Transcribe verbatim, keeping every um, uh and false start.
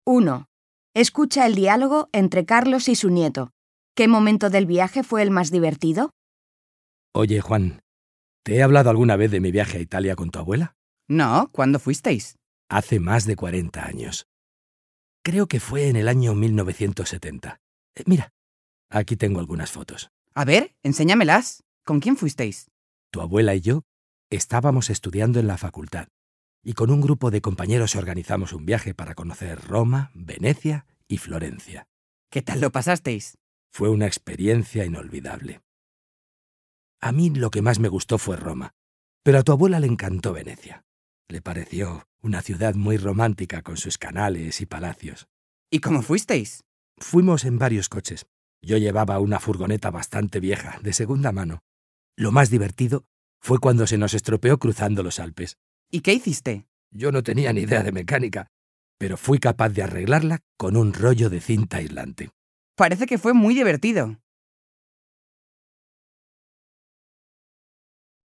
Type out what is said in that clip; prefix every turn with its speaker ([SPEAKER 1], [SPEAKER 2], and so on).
[SPEAKER 1] uno. Escucha el diálogo entre Carlos y su nieto. ¿Qué momento del viaje fue el más divertido?
[SPEAKER 2] Oye, Juan, ¿te he hablado alguna vez de mi viaje a Italia con tu abuela?
[SPEAKER 3] No, ¿cuándo fuisteis?
[SPEAKER 2] Hace más de cuarenta años. Creo que fue en el año mil novecientos setenta. Eh, mira, aquí tengo algunas fotos.
[SPEAKER 3] A ver, enséñamelas. ¿Con quién fuisteis?
[SPEAKER 2] Tu abuela y yo estábamos estudiando en la facultad y con un grupo de compañeros organizamos un viaje para conocer Roma, Venecia y Florencia.
[SPEAKER 3] ¿Qué tal lo pasasteis?
[SPEAKER 2] Fue una experiencia inolvidable. A mí lo que más me gustó fue Roma, pero a tu abuela le encantó Venecia. Le pareció una ciudad muy romántica con sus canales y palacios.
[SPEAKER 3] ¿Y cómo fuisteis?
[SPEAKER 2] Fuimos en varios coches. Yo llevaba una furgoneta bastante vieja, de segunda mano. Lo más divertido fue cuando se nos estropeó cruzando los Alpes.
[SPEAKER 3] ¿Y qué hiciste?
[SPEAKER 2] Yo no tenía ni idea de mecánica, pero fui capaz de arreglarla con un rollo de cinta aislante.
[SPEAKER 3] Parece que fue muy divertido.